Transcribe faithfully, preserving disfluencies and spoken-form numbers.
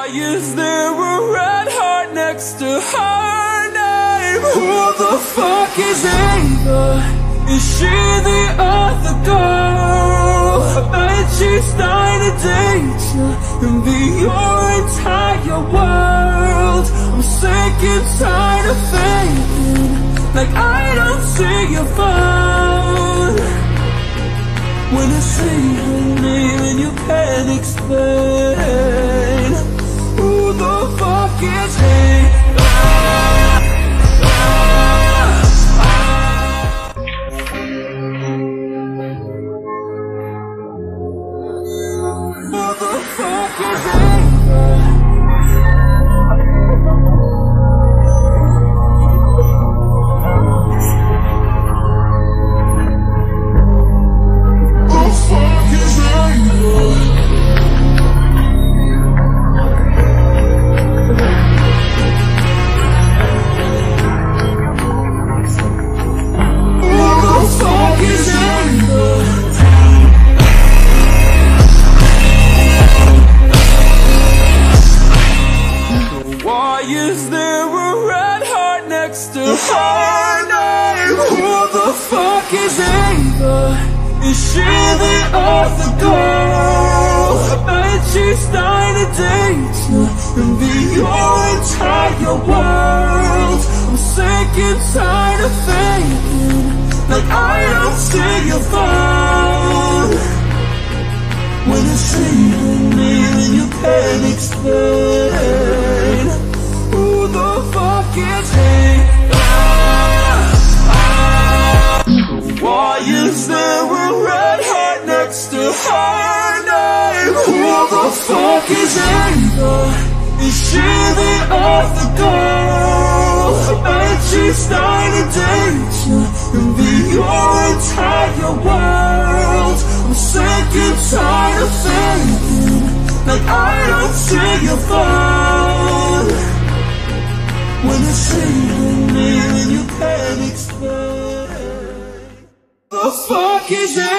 is there a red heart next to her name? Who the fuck is Ava? Is she the other girl? I bet she's trying to date you and be your entire world. I'm sick and tired of faking like I don't see your phone. When I say your name and you can't explain, who the fuck is he? Who the fuck is he? Is there a red heart next to her name? Who the fuck is Ava? Is she the other girl? I bet she's trying to date you and be your entire world. I'm sick and tired of faking like I don't see your phone. When I say your name and you can't explain, who the fuck is he? Why is there a red heart next to her name? Who the fuck is Ava? Is she the other girl? I bet she's trying to date you and be your entire world. I'm sick and tired of faking like I don't see your phone. When I say your name and you can't explain, the fuck is it?